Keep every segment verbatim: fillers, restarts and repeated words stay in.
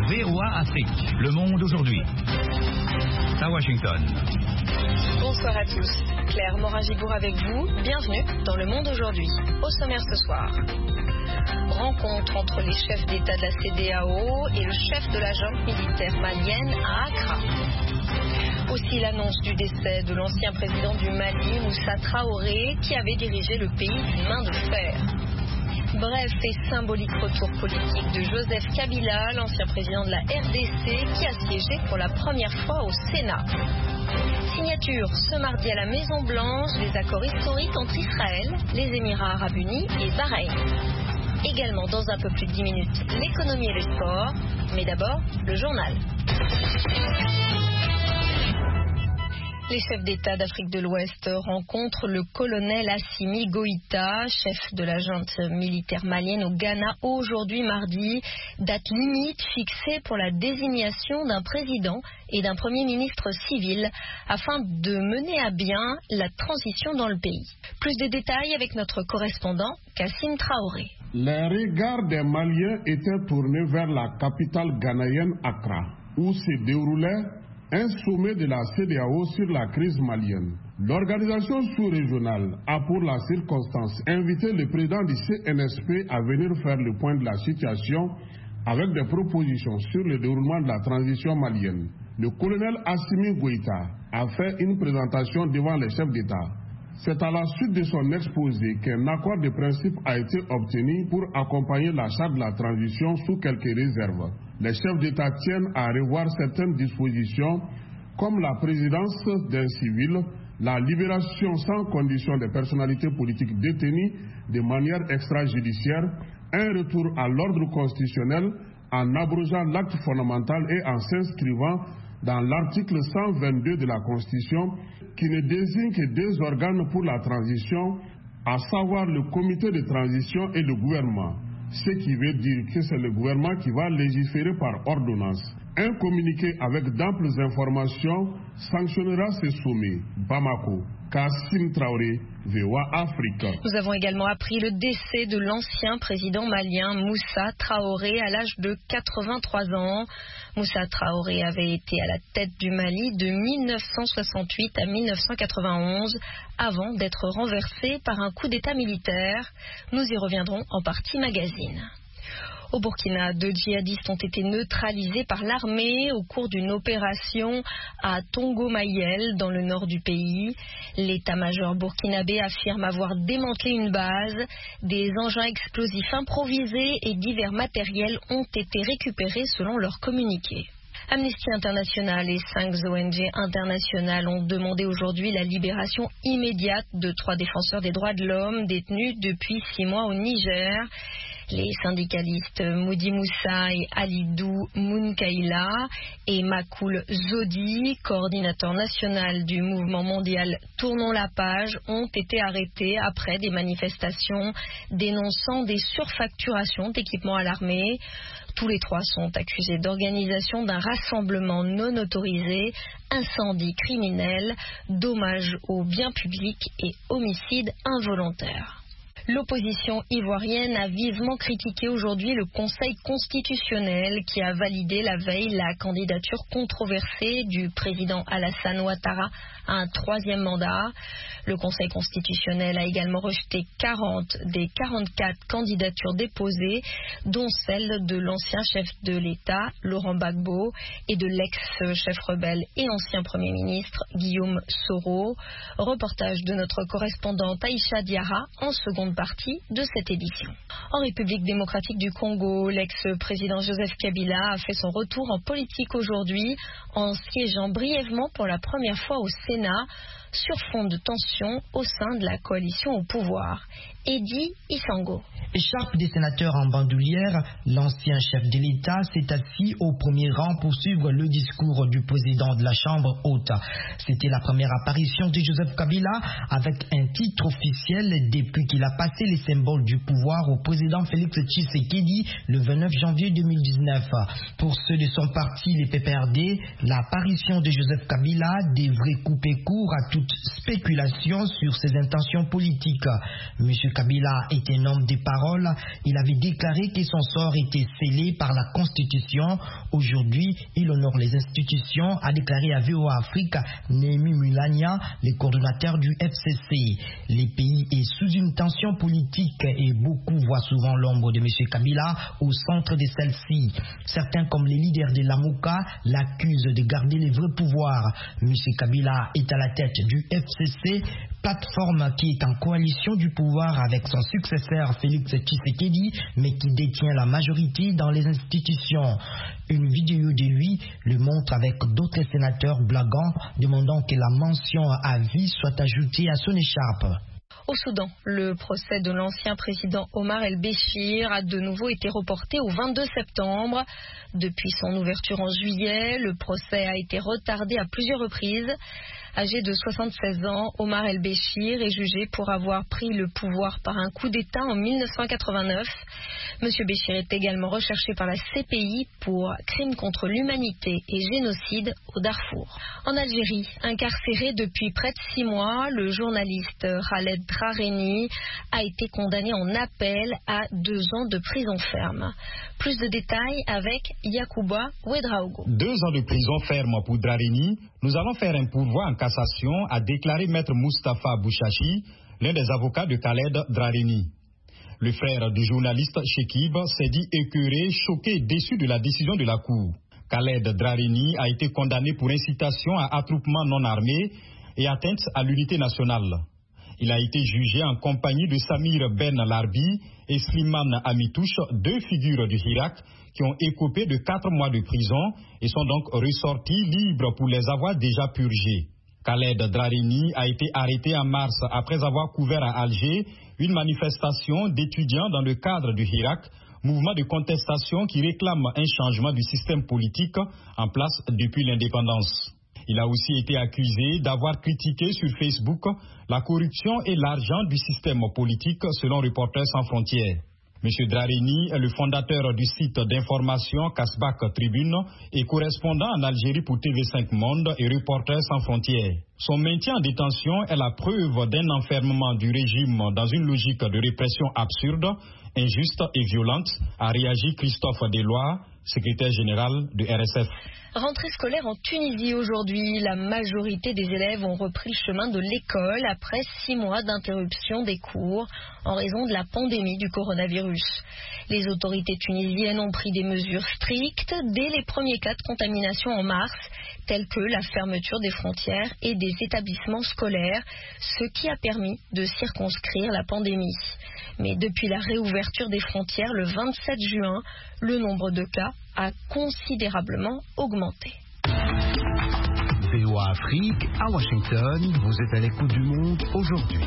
V O A Afrique, Le Monde aujourd'hui. À Washington. Bonsoir à tous. Claire Morin-Gibourg avec vous. Bienvenue dans Le Monde aujourd'hui. Au sommaire ce soir. Rencontre entre les chefs d'État de la C E D E A O et le chef de la junte militaire malienne à Accra. Aussi l'annonce du décès de l'ancien président du Mali, Moussa Traoré, qui avait dirigé le pays d'une main de fer. Bref et symbolique retour politique de Joseph Kabila, l'ancien président de la R D C, qui a siégé pour la première fois au Sénat. Signature ce mardi à la Maison Blanche des accords historiques entre Israël, les Émirats Arabes Unis et Bahreïn. Également dans un peu plus de dix minutes, l'économie et les sports, mais d'abord le journal. Les chefs d'État d'Afrique de l'Ouest rencontrent le colonel Assimi Goïta, chef de la junte militaire malienne au Ghana, aujourd'hui mardi, date limite fixée pour la désignation d'un président et d'un premier ministre civil afin de mener à bien la transition dans le pays. Plus de détails avec notre correspondant Kassim Traoré. Les regards des Maliens étaient tournés vers la capitale ghanéenne Accra, où se déroulait un sommet de la C E D E A O sur la crise malienne. L'organisation sous-régionale a pour la circonstance invité le président du C N S P à venir faire le point de la situation avec des propositions sur le déroulement de la transition malienne. Le colonel Assimi Goïta a fait une présentation devant les chefs d'État. C'est à la suite de son exposé qu'un accord de principe a été obtenu pour accompagner la charte de la transition sous quelques réserves. Les chefs d'État tiennent à revoir certaines dispositions comme la présidence d'un civil, la libération sans condition des personnalités politiques détenues de manière extrajudiciaire, un retour à l'ordre constitutionnel en abrogeant l'acte fondamental et en s'inscrivant dans l'article cent vingt-deux de la Constitution qui ne désigne que deux organes pour la transition, à savoir le comité de transition et le gouvernement. Ce qui veut dire que c'est le gouvernement qui va légiférer par ordonnance. Un communiqué avec d'amples informations sanctionnera ce sommet. Bamako, Kassim Traoré, V O A Afrique. Nous avons également appris le décès de l'ancien président malien Moussa Traoré à l'âge de quatre-vingt-trois ans. Moussa Traoré avait été à la tête du Mali de mille neuf cent soixante-huit à mille neuf cent quatre-vingt-onze avant d'être renversé par un coup d'État militaire. Nous y reviendrons en partie magazine. Au Burkina, deux djihadistes ont été neutralisés par l'armée au cours d'une opération à Tongo-Mayel, dans le nord du pays. L'état-major burkinabé affirme avoir démantelé une base. Des engins explosifs improvisés et divers matériels ont été récupérés selon leur communiqué. Amnesty International et cinq O N G internationales ont demandé aujourd'hui la libération immédiate de trois défenseurs des droits de l'homme détenus depuis six mois au Niger. Les syndicalistes Moudi Moussa et Alidou Mounkaila et Makoul Zodi, coordinateur national du mouvement mondial Tournons la page, ont été arrêtés après des manifestations dénonçant des surfacturations d'équipements à l'armée. Tous les trois sont accusés d'organisation d'un rassemblement non autorisé, incendie criminel, dommages aux biens publics et homicide involontaire. L'opposition ivoirienne a vivement critiqué aujourd'hui le Conseil constitutionnel qui a validé la veille la candidature controversée du président Alassane Ouattara à un troisième mandat. Le Conseil constitutionnel a également rejeté quarante des quarante-quatre candidatures déposées, dont celle de l'ancien chef de l'État, Laurent Gbagbo, et de l'ex-chef rebelle et ancien Premier ministre, Guillaume Soro. Reportage de notre correspondante Aïcha Diarra en seconde partie de cette édition. En République démocratique du Congo, l'ex-président Joseph Kabila a fait son retour en politique aujourd'hui en siégeant brièvement pour la première fois au Sénat sur fond de tension au sein de la coalition au pouvoir. Edi Isango. Écharpe des sénateurs en bandoulière, l'ancien chef de l'État s'est assis au premier rang pour suivre le discours du président de la Chambre haute. C'était la première apparition de Joseph Kabila avec un titre officiel depuis qu'il a passé les symboles du pouvoir au président Félix Tshisekedi le vingt-neuf janvier deux mille dix-neuf. Pour ceux de son parti, les P P R D, l'apparition de Joseph Kabila devrait couper court à toute spéculation sur ses intentions politiques. Monsieur Kabila est un homme de parole. Il avait déclaré que son sort était scellé par la Constitution. Aujourd'hui, il honore les institutions, a déclaré à V O A Afrique Némi Mulania, le coordonnateur du F C C. Le pays est sous une tension politique et beaucoup voient souvent l'ombre de M. Kabila au centre de celle-ci. Certains, comme les leaders de l'Amouka, l'accusent de garder les vrais pouvoirs. M. Kabila est à la tête du F C C, plateforme qui est en coalition du pouvoir avec son successeur Félix Tshisekedi, mais qui détient la majorité dans les institutions. Une vidéo de lui le montre avec d'autres sénateurs blaguant, demandant que la mention à vie soit ajoutée à son écharpe. Au Soudan, le procès de l'ancien président Omar el-Béchir a de nouveau été reporté au vingt-deux septembre. Depuis son ouverture en juillet, le procès a été retardé à plusieurs reprises. Âgé de soixante-seize ans, Omar el-Béchir est jugé pour avoir pris le pouvoir par un coup d'État en mille neuf cent quatre-vingt-neuf. Monsieur Béchir est également recherché par la C P I pour crimes contre l'humanité et génocide au Darfour. En Algérie, incarcéré depuis près de six mois, le journaliste Khaled Drareni a été condamné en appel à deux ans de prison ferme. Plus de détails avec Yacouba Ouedraogo. Deux ans de prison ferme pour Drareni. Nous allons faire un pourvoi en cassation, a déclaré maître Moustapha Bouchachi, l'un des avocats de Khaled Drareni. Le frère du journaliste Chekib s'est dit écœuré, choqué et déçu de la décision de la Cour. Khaled Drareni a été condamné pour incitation à attroupement non armé et atteinte à l'unité nationale. Il a été jugé en compagnie de Samir Ben Larbi et Slimane Amitouche, deux figures du Hirak, qui ont écopé de quatre mois de prison et sont donc ressortis libres pour les avoir déjà purgés. Khaled Drareni a été arrêté en mars après avoir couvert à Alger une manifestation d'étudiants dans le cadre du Hirak, mouvement de contestation qui réclame un changement du système politique en place depuis l'indépendance. Il a aussi été accusé d'avoir critiqué sur Facebook la corruption et l'argent du système politique selon Reporters sans frontières. M. Drareni est le fondateur du site d'information Kasbak Tribune et correspondant en Algérie pour T V cinq Monde et Reporters sans frontières. Son maintien en détention est la preuve d'un enfermement du régime dans une logique de répression absurde, injuste et violente, a réagi Christophe Deloire, secrétaire général du R S F. Rentrée scolaire en Tunisie aujourd'hui. La majorité des élèves ont repris le chemin de l'école après six mois d'interruption des cours en raison de la pandémie du coronavirus. Les autorités tunisiennes ont pris des mesures strictes dès les premiers cas de contamination en mars, tels que la fermeture des frontières et des établissements scolaires, ce qui a permis de circonscrire la pandémie. Mais depuis la réouverture des frontières le vingt-sept juin, le nombre de cas a considérablement augmenté. V O A Afrique, à Washington, vous êtes à l'écoute du monde aujourd'hui.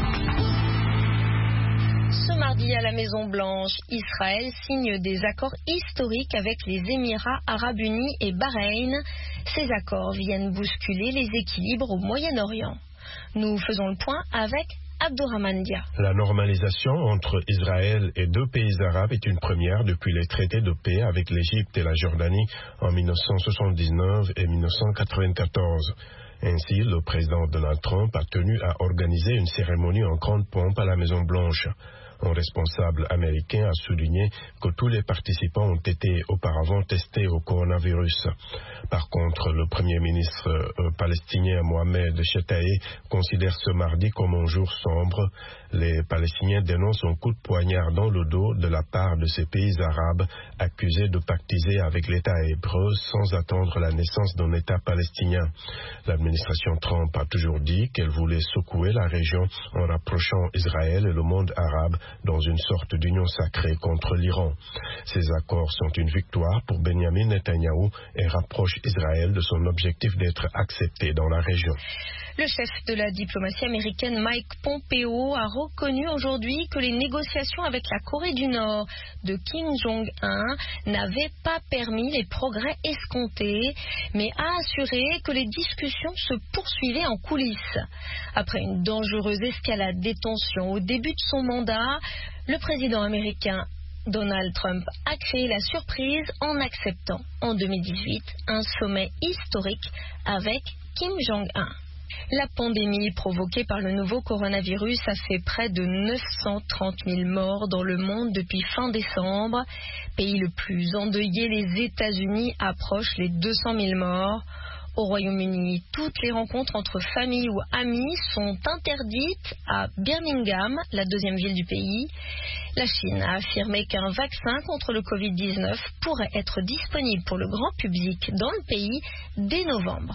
Ce mardi à la Maison-Blanche, Israël signe des accords historiques avec les Émirats arabes unis et Bahreïn. Ces accords viennent bousculer les équilibres au Moyen-Orient. Nous faisons le point avec Abdourahmane Dia. La normalisation entre Israël et deux pays arabes est une première depuis les traités de paix avec l'Égypte et la Jordanie en mille neuf cent soixante-dix-neuf et mille neuf cent quatre-vingt-quatorze. Ainsi, le président Donald Trump a tenu à organiser une cérémonie en grande pompe à la Maison-Blanche. Un responsable américain a souligné que tous les participants ont été auparavant testés au coronavirus. Par contre, le premier ministre euh, palestinien Mohamed Chetaï considère ce mardi comme un jour sombre. Les Palestiniens dénoncent un coup de poignard dans le dos de la part de ces pays arabes accusés de pactiser avec l'État hébreu sans attendre la naissance d'un État palestinien. L'administration Trump a toujours dit qu'elle voulait secouer la région en rapprochant Israël et le monde arabe dans une sorte d'union sacrée contre l'Iran. Ces accords sont une victoire pour Benjamin Netanyahou et rapprochent Israël de son objectif d'être accepté dans la région. Le chef de la diplomatie américaine Mike Pompeo a reconnu aujourd'hui que les négociations avec la Corée du Nord de Kim Jong-un n'avaient pas permis les progrès escomptés, mais a assuré que les discussions se poursuivaient en coulisses. Après une dangereuse escalade des tensions au début de son mandat, le président américain Donald Trump a créé la surprise en acceptant en deux mille dix-huit un sommet historique avec Kim Jong-un. La pandémie provoquée par le nouveau coronavirus a fait près de neuf cent trente mille morts dans le monde depuis fin décembre. Pays le plus endeuillé, les États-Unis approchent les deux cent mille morts. Au Royaume-Uni, toutes les rencontres entre familles ou amis sont interdites à Birmingham, la deuxième ville du pays. La Chine a affirmé qu'un vaccin contre le covid dix-neuf pourrait être disponible pour le grand public dans le pays dès novembre.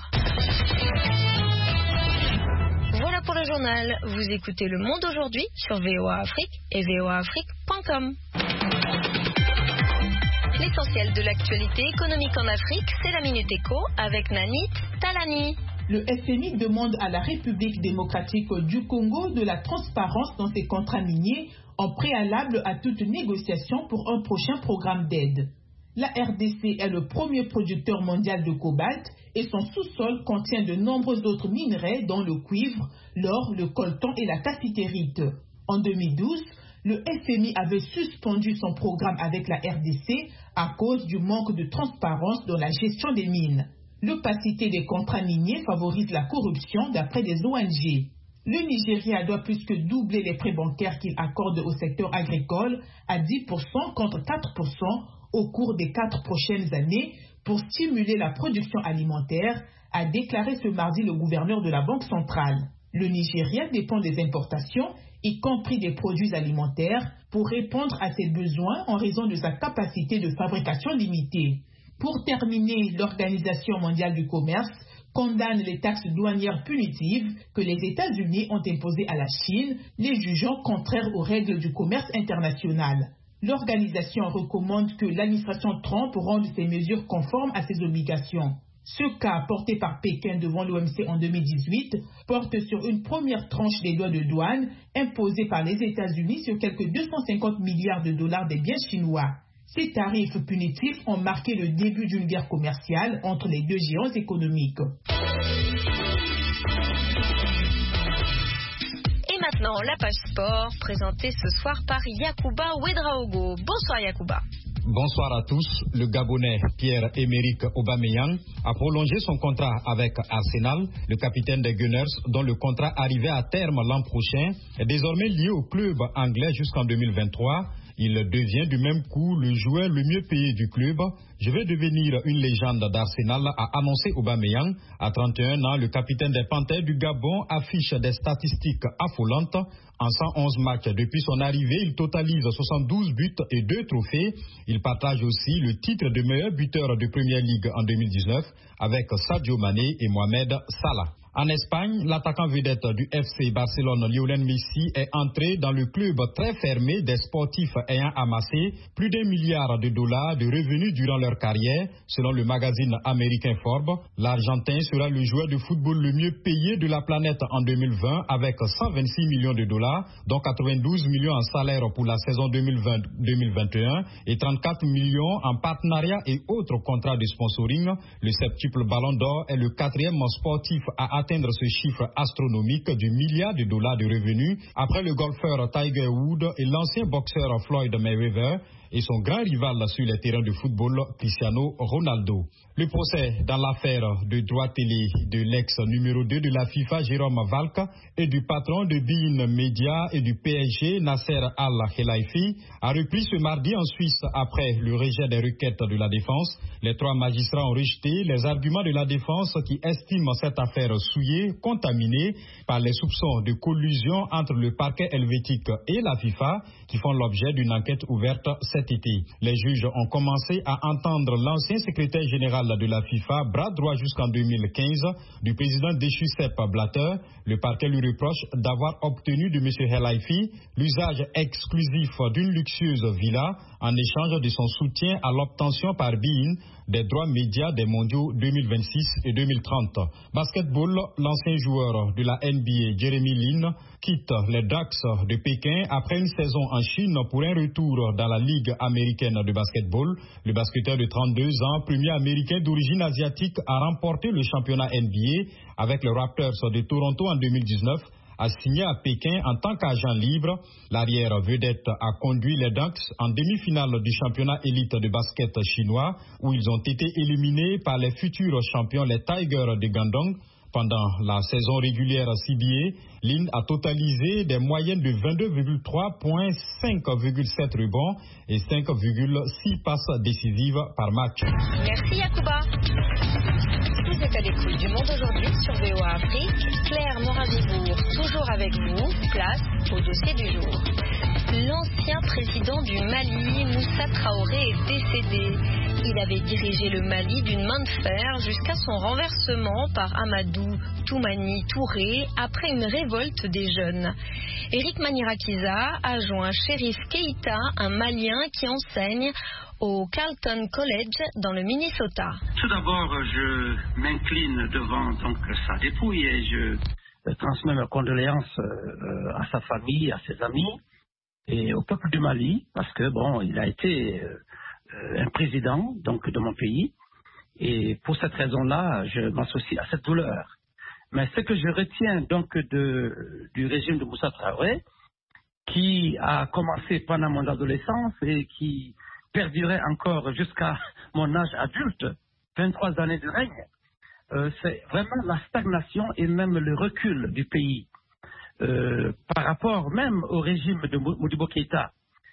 Voilà pour le journal. Vous écoutez Le Monde aujourd'hui sur V O A Afrique et v o a afrique point com. L'essentiel de l'actualité économique en Afrique, c'est la Minute Éco avec Nanit Talani. Le F M I demande à la République démocratique du Congo de la transparence dans ses contrats miniers en préalable à toute négociation pour un prochain programme d'aide. La R D C est le premier producteur mondial de cobalt et son sous-sol contient de nombreux autres minerais dont le cuivre, l'or, le coltan et la cassitérite. En deux mille douze, le F M I avait suspendu son programme avec la R D C à cause du manque de transparence dans la gestion des mines. L'opacité des contrats miniers favorise la corruption d'après des O N G. Le Nigeria doit plus que doubler les prêts bancaires qu'il accorde au secteur agricole à dix pour cent contre quatre pour cent au cours des quatre prochaines années pour stimuler la production alimentaire, a déclaré ce mardi le gouverneur de la Banque centrale. Le Nigeria dépend des importations, y compris des produits alimentaires, pour répondre à ses besoins en raison de sa capacité de fabrication limitée. Pour terminer, l'Organisation mondiale du commerce condamne les taxes douanières punitives que les États-Unis ont imposées à la Chine, les jugeant contraires aux règles du commerce international. L'organisation recommande que l'administration Trump rende ces mesures conformes à ses obligations. Ce cas, porté par Pékin devant l'O M C en deux mille dix-huit, porte sur une première tranche des droits de douane imposés par les États-Unis sur quelques deux cent cinquante milliards de dollars des biens chinois. Ces tarifs punitifs ont marqué le début d'une guerre commerciale entre les deux géants économiques. Et maintenant, la page sport, présentée ce soir par Yacouba Ouedraogo. Bonsoir Yacouba. Bonsoir à tous. Le Gabonais Pierre-Emerick Aubameyang a prolongé son contrat avec Arsenal. Le capitaine des Gunners, dont le contrat arrivait à terme l'an prochain, est désormais lié au club anglais jusqu'en deux mille vingt-trois. Il devient du même coup le joueur le mieux payé du club. Je vais devenir une légende d'Arsenal, a annoncé Aubameyang. À trente et un ans, le capitaine des Panthères du Gabon affiche des statistiques affolantes. En cent onze matchs depuis son arrivée, il totalise soixante-douze buts et deux trophées. Il partage aussi le titre de meilleur buteur de Première Ligue en deux mille dix-neuf avec Sadio Mané et Mohamed Salah. En Espagne, l'attaquant vedette du F C Barcelone, Lionel Messi, est entré dans le club très fermé des sportifs ayant amassé plus d'un milliard de dollars de revenus durant leur carrière. Selon le magazine américain Forbes, l'Argentin sera le joueur de football le mieux payé de la planète en deux mille vingt avec cent vingt-six millions de dollars, dont quatre-vingt-douze millions en salaire pour la saison deux mille vingt deux mille vingt et un et trente-quatre millions en partenariat et autres contrats de sponsoring. Le septuple Ballon d'Or est le quatrième sportif à atteindre ce chiffre astronomique du milliard de dollars de revenus après le golfeur Tiger Woods et l'ancien boxeur Floyd Mayweather et son grand rival sur les terrains de football, Cristiano Ronaldo. Le procès dans l'affaire de droit télé de l'ex numéro deux de la FIFA, Jérôme Valk, et du patron de beIN Media et du P S G, Nasser Al-Khelaifi, a repris ce mardi en Suisse après le rejet des requêtes de la défense. Les trois magistrats ont rejeté les arguments de la défense qui estiment cette affaire souillée, contaminée par les soupçons de collusion entre le parquet helvétique et la FIFA, qui font l'objet d'une enquête ouverte cet été. Les juges ont commencé à entendre l'ancien secrétaire général de la FIFA, bras droit jusqu'en deux mille quinze, du président déchu Sepp Blatter. Le parquet lui reproche d'avoir obtenu de M. Khelaifi l'usage exclusif d'une luxueuse villa en échange de son soutien à l'obtention par beIN des droits médias des mondiaux deux mille vingt-six et deux mille trente. Basketball, l'ancien joueur de la N B A, Jeremy Lin, quitte les Ducks de Pékin après une saison en Chine pour un retour dans la Ligue américaine de basketball. Le basketteur de trente-deux ans, premier américain d'origine asiatique, a remporté le championnat N B A avec les Raptors de Toronto en deux mille dix-neuf. A signé à Pékin en tant qu'agent libre. L'arrière vedette a conduit les Ducks en demi-finale du championnat élite de basket chinois où ils ont été éliminés par les futurs champions, les Tigers de Guangdong. Pendant la saison régulière C B A, l'I N a totalisé des moyennes de vingt-deux virgule trois points, cinq virgule sept rebonds et cinq virgule six passes décisives par match. Merci Yacouba. Vous êtes à l'écoute du Monde aujourd'hui sur V O A Afrique. Claire Moravibourg, toujours avec vous. Place au dossier du jour. L'ancien président du Mali, Moussa Traoré, est décédé. Il avait dirigé le Mali d'une main de fer jusqu'à son renversement par Amadou Toumani Touré après une révolte des jeunes. Eric Manirakiza a joint Chérif Keïta, un Malien qui enseigne au Carleton College dans le Minnesota. Tout d'abord, je m'incline devant donc sa dépouille et je transmets mes condoléances euh, à sa famille, à ses amis et au peuple du Mali, parce que bon, il a été euh, un président donc de mon pays, et pour cette raison-là, je m'associe à cette douleur. Mais ce que je retiens donc de, du régime de Moussa Traoré, qui a commencé pendant mon adolescence et qui perdurait encore jusqu'à mon âge adulte, vingt-trois années de règne, euh, c'est vraiment la stagnation et même le recul du pays. Euh, par rapport même au régime de Modibo Keïta,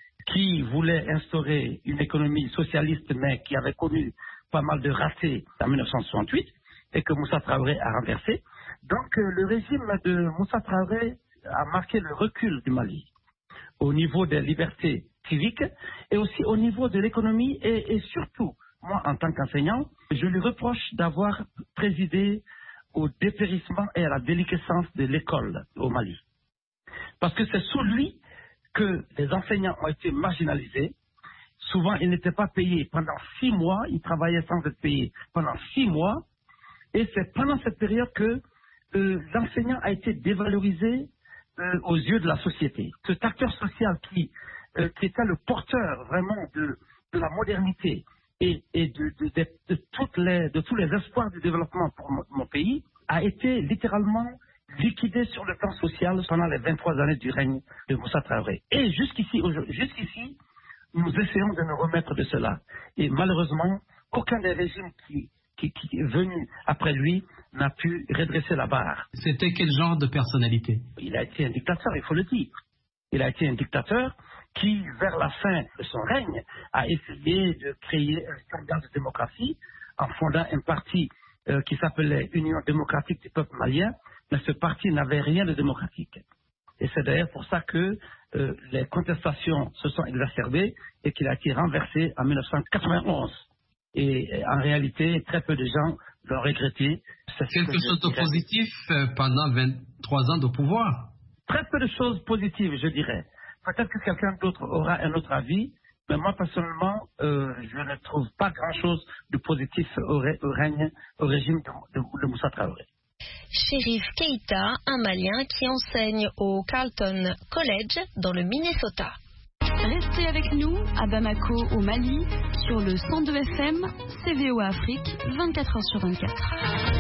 qui voulait instaurer une économie socialiste, mais qui avait connu pas mal de ratés en mille neuf cent soixante-huit, et que Moussa Traoré a renversé. Donc euh, le régime de Moussa Traoré a marqué le recul du Mali, au niveau des libertés civiques, et aussi au niveau de l'économie, et, et surtout, moi en tant qu'enseignant, je lui reproche d'avoir présidé au dépérissement et à la déliquescence de l'école au Mali. Parce que c'est sous lui que les enseignants ont été marginalisés. Souvent, ils n'étaient pas payés. Pendant six mois, ils travaillaient sans être payés. Pendant six mois. Et c'est pendant cette période que euh, l'enseignant a été dévalorisé euh, aux yeux de la société. Cet acteur social qui, euh, qui était le porteur vraiment de, de la modernité et, et de, de, de, de, toutes les, de tous les espoirs du développement pour mon, mon pays, a été littéralement liquidé sur le plan social pendant les vingt-trois années du règne de Moussa Traoré. Et jusqu'ici, jusqu'ici, nous essayons de nous remettre de cela. Et malheureusement, aucun des régimes qui, qui, qui est venu après lui n'a pu redresser la barre. C'était quel genre de personnalité? Il a été un dictateur, il faut le dire. Il a été un dictateur qui, vers la fin de son règne, a essayé de créer un standard de démocratie en fondant un parti euh, qui s'appelait Union démocratique du peuple malien, mais ce parti n'avait rien de démocratique. Et c'est d'ailleurs pour ça que euh, les contestations se sont exacerbées et qu'il a été renversé en mille neuf cent quatre-vingt-onze. Et, et en réalité, très peu de gens l'ont regretté. C'est quelque chose de positif pendant vingt-trois ans de pouvoir? Très peu de choses positives, je dirais. Peut-être que quelqu'un d'autre aura un autre avis, mais moi, personnellement, euh, je ne trouve pas grand-chose de positif au, ré, au règne, au régime de, de, de Moussa Traoré. Chérif Keïta, un Malien qui enseigne au Carleton College dans le Minnesota. Restez avec nous à Bamako, au Mali, sur le cent deux F M, C V O Afrique, vingt-quatre heures sur vingt-quatre.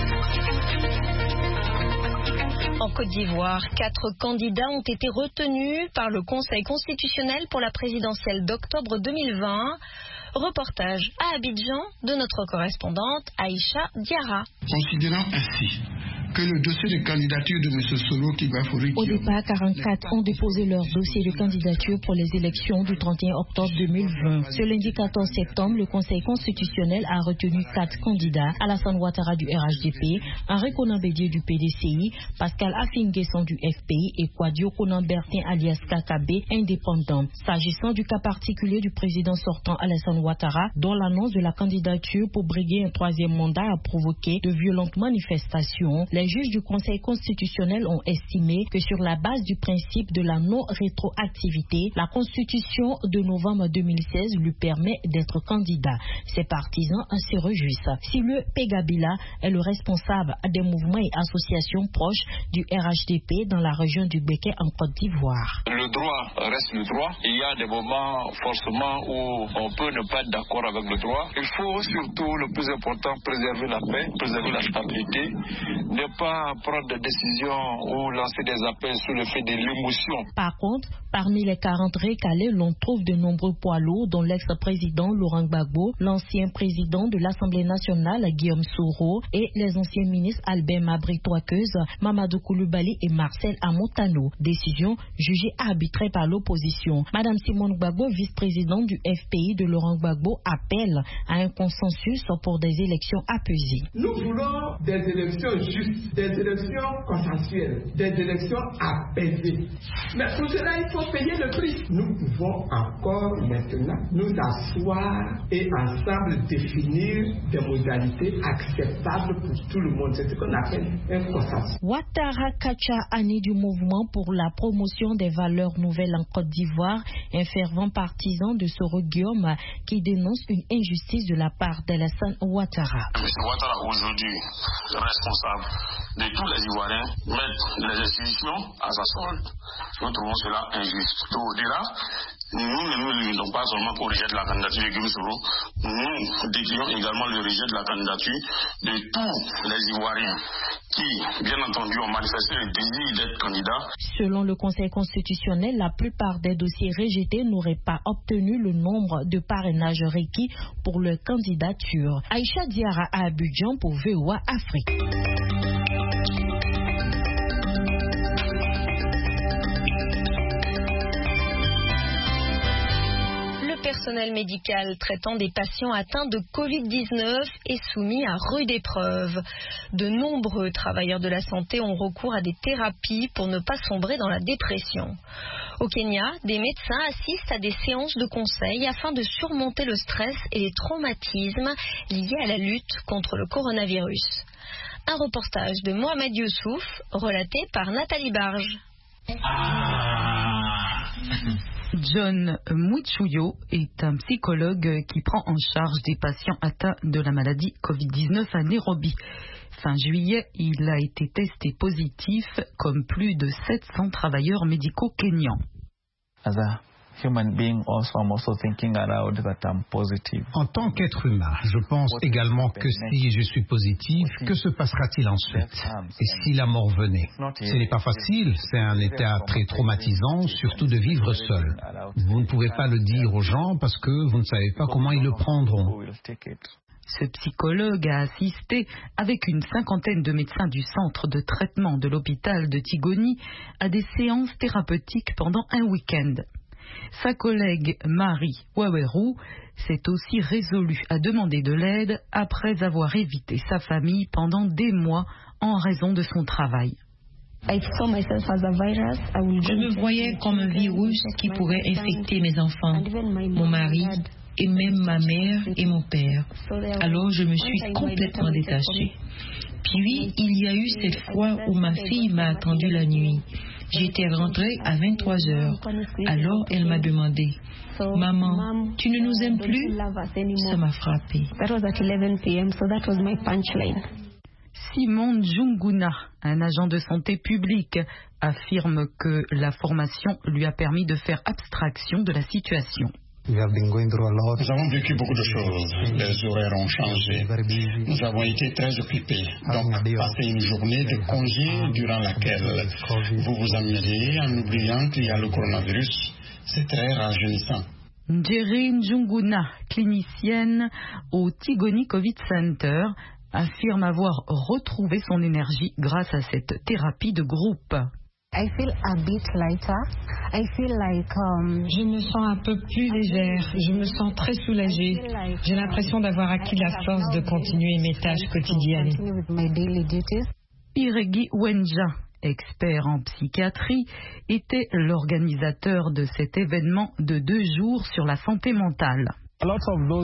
En Côte d'Ivoire, quatre candidats ont été retenus par le Conseil constitutionnel pour la présidentielle d'octobre deux mille vingt. Reportage à Abidjan de notre correspondante Aïcha Diarra. Considérant ainsi que le dossier de candidature de M. Solo Kibafori... Au départ, quarante-quatre ont déposé leur dossier de candidature pour les élections du trente et un octobre deux mille vingt. Ce lundi quatorze septembre, le Conseil constitutionnel a retenu quatre candidats: Alassane Ouattara du R H D P, Henri Konan Bédié du P D C I, Pascal Affinguesson du F P I et Kwadio Konan Bertin alias K K B, indépendant. S'agissant du cas particulier du président sortant Alassane Ouattara, dont l'annonce de la candidature pour briguer un troisième mandat a provoqué de violentes manifestations, les juges du Conseil constitutionnel ont estimé que sur la base du principe de la non-rétroactivité, la Constitution de novembre deux mille seize lui permet d'être candidat. Ses partisans se réjouissent. Silue Pegabila est le responsable des mouvements et associations proches du R H D P dans la région du Béquet en Côte d'Ivoire. Le droit reste le droit. Il y a des moments forcément où on peut ne pas être d'accord avec le droit. Il faut surtout, le plus important, préserver la paix, préserver la stabilité, ne pas prendre des décisions ou lancer des appels sur le fait de l'émotion. Par contre, parmi les quarante recalés, l'on trouve de nombreux poids lourds, dont l'ex-président Laurent Gbagbo, l'ancien président de l'Assemblée nationale Guillaume Soro et les anciens ministres Albert Mabry-Touakeuse, Mamadou Koulibaly et Marcel Amontano. Décision jugée arbitraire par l'opposition. Madame Simone Gbagbo, vice-présidente du F P I de Laurent Gbagbo, appelle à un consensus pour des élections apaisées. Nous voulons des élections justes, des élections consensuelles, des élections apaisées. Mais pour cela, il faut payer le prix. Nous pouvons encore maintenant nous asseoir et ensemble définir des modalités acceptables pour tout le monde. C'est ce qu'on appelle un consensus. Ouattara Kacha Ani du mouvement pour la promotion des valeurs nouvelles en Côte d'Ivoire, un fervent partisan de Soro Guillaume qui dénonce une injustice de la part d'Alassane Ouattara. M. Ouattara aujourd'hui responsable de tous les Ivoiriens mettre les institutions à sa solde. Nous trouvons cela injuste. Donc au-delà, nous ne nous limitons pas seulement au rejet de la candidature de Guillaume Soro, nous décrions également le rejet de la candidature de tous les Ivoiriens qui, bien entendu, ont manifesté le désir d'être candidats. Selon le Conseil constitutionnel, la plupart des dossiers rejetés n'auraient pas obtenu le nombre de parrainages requis pour leur candidature. Aïcha Diara à Abidjan pour V O A Afrique. Le personnel médical traitant des patients atteints de covid dix-neuf est soumis à rude épreuve. De nombreux travailleurs de la santé ont recours à des thérapies pour ne pas sombrer dans la dépression. Au Kenya, des médecins assistent à des séances de conseil afin de surmonter le stress et les traumatismes liés à la lutte contre le coronavirus. Un reportage de Mohamed Youssouf, relaté par Nathalie Barge. John Mwichuyo est un psychologue qui prend en charge des patients atteints de la maladie covid dix-neuf à Nairobi. Fin juillet, il a été testé positif comme plus de sept cents travailleurs médicaux kenyans. En tant qu'être humain, je pense également que si je suis positif, que se passera-t-il ensuite? Et si la mort venait? Ce n'est pas facile, c'est un état très traumatisant, surtout de vivre seul. Vous ne pouvez pas le dire aux gens parce que vous ne savez pas comment ils le prendront. Ce psychologue a assisté avec une cinquantaine de médecins du centre de traitement de l'hôpital de Tigoni à des séances thérapeutiques pendant un week-end. Sa collègue Marie Waweru s'est aussi résolue à demander de l'aide après avoir évité sa famille pendant des mois en raison de son travail. Je me voyais comme un virus qui pourrait infecter mes enfants, mon mari et même ma mère et mon père. Alors je me suis complètement détachée. Puis il y a eu cette fois où ma fille m'a attendu la nuit. J'étais rentrée à vingt-trois heures. Alors elle m'a demandé, « Maman, tu ne nous aimes plus ?» Ça m'a frappée. Simon Njunguna, un agent de santé publique, affirme que la formation lui a permis de faire abstraction de la situation. Nous avons vécu beaucoup de choses. Les horaires ont changé. Nous avons été très occupés. Donc, passer une journée de congé durant laquelle vous vous amusez en oubliant qu'il y a le coronavirus, c'est très rajeunissant. Njeri Njunguna, clinicienne au Tigoni Covid Center, affirme avoir retrouvé son énergie grâce à cette thérapie de groupe. I feel a bit lighter. I feel like, um, je me sens un peu plus légère. Je me sens très soulagée. J'ai l'impression d'avoir acquis la force de continuer mes tâches quotidiennes. Iregi Wenja, expert en psychiatrie, était l'organisateur de cet événement de deux jours sur la santé mentale. Beaucoup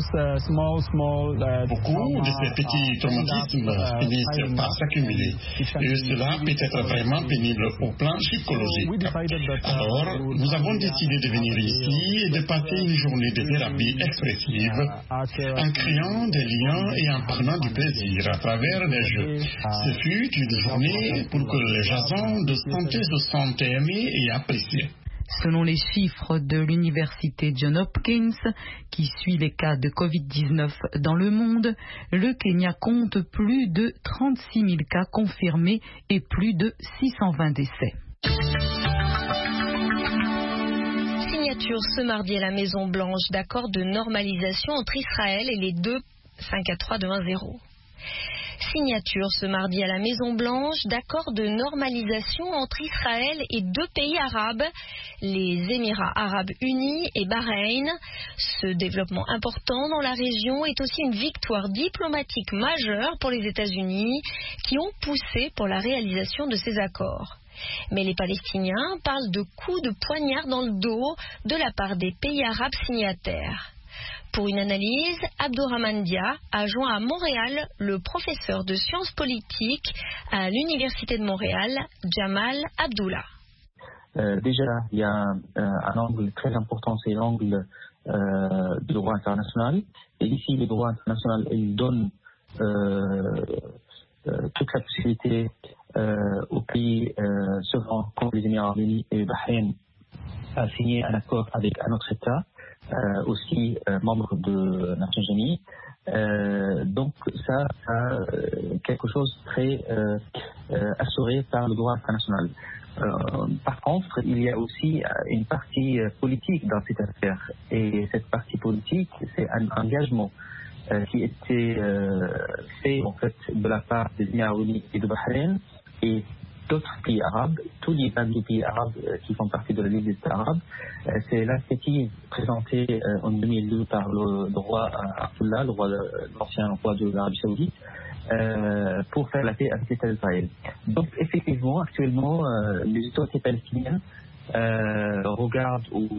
de ces petits traumatismes finissent par s'accumuler et cela peut être vraiment pénible au plan psychologique. Alors, nous avons décidé de venir ici et de passer une journée de thérapie expressive en créant des liens et en prenant du plaisir à travers les jeux. Ce fut une journée pour que les agents de santé se sentent aimés et appréciés. Selon les chiffres de l'université Johns Hopkins, qui suit les cas de covid dix-neuf dans le monde, le Kenya compte plus de trente-six mille cas confirmés et plus de six cent vingt décès. Signature ce mardi à la Maison Blanche d'accords de normalisation entre Israël et les deux cinq à trois de un zéro. Signature ce mardi à la Maison Blanche d'accords de normalisation entre Israël et deux pays arabes, les Émirats arabes unis et Bahreïn. Ce développement important dans la région est aussi une victoire diplomatique majeure pour les États-Unis qui ont poussé pour la réalisation de ces accords. Mais les Palestiniens parlent de coups de poignard dans le dos de la part des pays arabes signataires. Pour une analyse, Abdourahmane Dia a joint à Montréal le professeur de sciences politiques à l'Université de Montréal, Jamal Abdullah. Euh, déjà, il y a euh, un angle très important, c'est l'angle euh, du droit international. Et ici, le droit international, il donne euh, euh, toute la possibilité euh, aux pays euh, souverains comme les Émirats arabes unis et Bahreïn à signer un accord avec un autre État. Euh, aussi euh, membre de Nations Unies. Euh, donc ça, ça euh, quelque chose de très euh, euh, assuré par le droit international. Euh, par contre, il y a aussi euh, une partie euh, politique dans cette affaire. Et cette partie politique, c'est un engagement euh, qui était euh, fait en fait de la part des Émirats unis et de Bahreïn et d'autres pays arabes, tous les vingt-deux pays arabes euh, qui font partie de la Ligue des États arabes. Euh, c'est l'initiative présentée euh, en deux mille deux par le, le roi Abdullah, le roi de, l'ancien roi de l'Arabie Saoudite, euh, pour faire la paix avec l'État d'Israël. Donc effectivement, actuellement, euh, les autorités palestiniennes euh, regardent ou,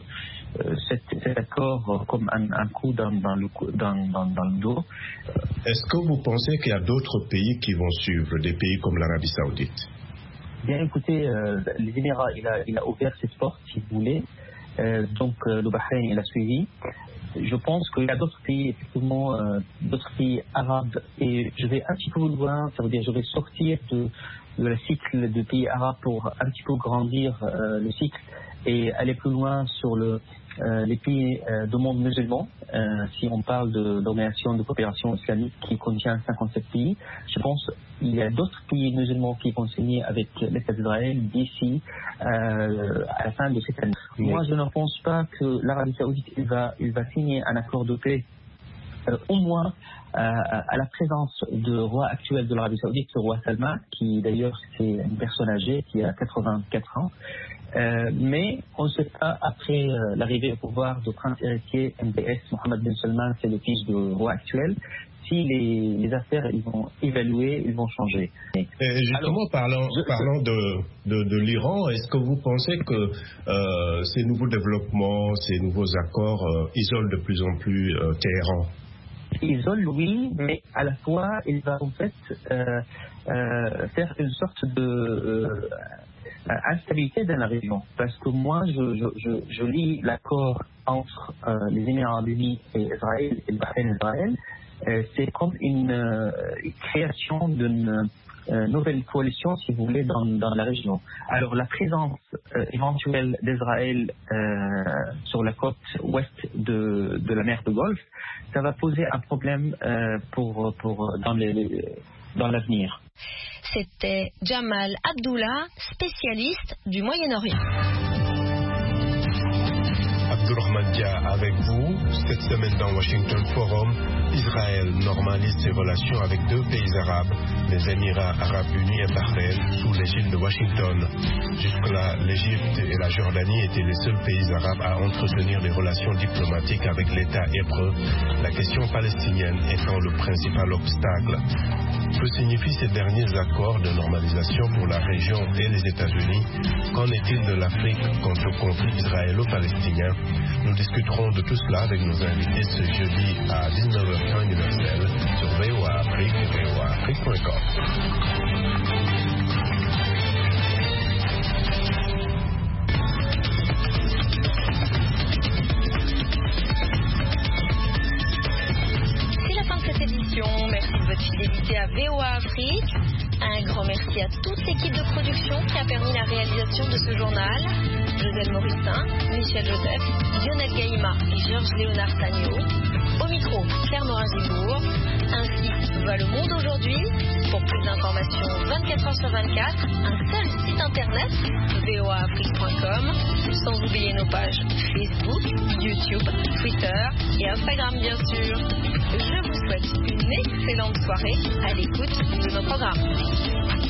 euh, cet, cet accord comme un, un coup dans, dans, le, dans, dans, dans le dos. Est-ce que vous pensez qu'il y a d'autres pays qui vont suivre, des pays comme l'Arabie Saoudite? Bien écoutez, euh, les Émirats, il a, il a ouvert cette porte, si vous voulez. Euh, donc euh, le Bahreïn, il a suivi. Je pense qu'il y a d'autres pays, effectivement, euh, d'autres pays arabes. Et je vais un petit peu loin, ça veut dire je vais sortir de, de la cycle de pays arabes pour un petit peu grandir euh, le cycle et aller plus loin sur le, euh, les pays euh, du monde musulman. Euh, si on parle de l'organisation de coopération islamique qui contient cinquante-sept pays, je pense qu'il y a d'autres pays musulmans qui vont signer avec l'État d'Israël d'ici euh, à la fin de cette année. Oui. Moi, je ne pense pas que l'Arabie Saoudite il va, il va signer un accord de paix, euh, au moins euh, à la présence du roi actuel de l'Arabie Saoudite, le roi Salman, qui d'ailleurs c'est une personne âgée qui a quatre-vingt-quatre ans. Euh, mais on ne sait pas, après euh, l'arrivée au pouvoir du prince héritier M B S, Mohammed bin Salman, c'est le fils du roi actuel, si les, les affaires ils vont évaluer, ils vont changer. Et justement, Alors, parlant, je, parlant de, de, de l'Iran, est-ce que vous pensez que euh, ces nouveaux développements, ces nouveaux accords euh, isolent de plus en plus euh, Téhéran? Isole, oui, mais à la fois, il va en fait euh, euh, faire une sorte de... Euh, instabilité dans la région, parce que moi je, je, je, je lis l'accord entre euh, les Émirats arabes unis et Israël et le Bahreïn et Israël, euh, c'est comme une, euh, une création d'une euh, nouvelle coalition, si vous voulez, dans, dans la région. Alors la présence euh, éventuelle d'Israël euh, sur la côte ouest de, de la mer de Golfe, ça va poser un problème euh, pour, pour dans les, les dans l'avenir. C'était Jamal Abdullah, spécialiste du Moyen-Orient. Abdourahmane Dia avec vous. Cette semaine dans Washington Forum, Israël normalise ses relations avec deux pays arabes, les Émirats arabes unis et Bahreïn, sous l'égide de Washington. Jusque-là, l'Égypte et la Jordanie étaient les seuls pays arabes à entretenir des relations diplomatiques avec l'État hébreu, la question palestinienne étant le principal obstacle. Que signifient ces derniers accords de normalisation pour la région et les États-Unis? Qu'en est-il de l'Afrique quant au conflit israélo-palestinien? Nous discuterons de tout cela avec nos invités ce jeudi à dix-neuf heures temps universel sur V O A Afrique et V O A Afrique point com. C'est la fin de cette édition. Merci de votre fidélité à V O A Afrique. Un grand merci à toute l'équipe de production qui a permis la réalisation de ce journal. Joseph Morissin, Michel Joseph, Lionel Gaïma et Georges Léonard Sagno. Au micro, Claire Morin-Gibourg. Ainsi va le monde aujourd'hui. Pour plus d'informations vingt-quatre heures sur vingt-quatre, un seul site internet, v o a afrique point com, sans oublier nos pages Facebook, YouTube, Twitter et Instagram bien sûr. Je vous souhaite une excellente soirée à l'écoute de nos programmes.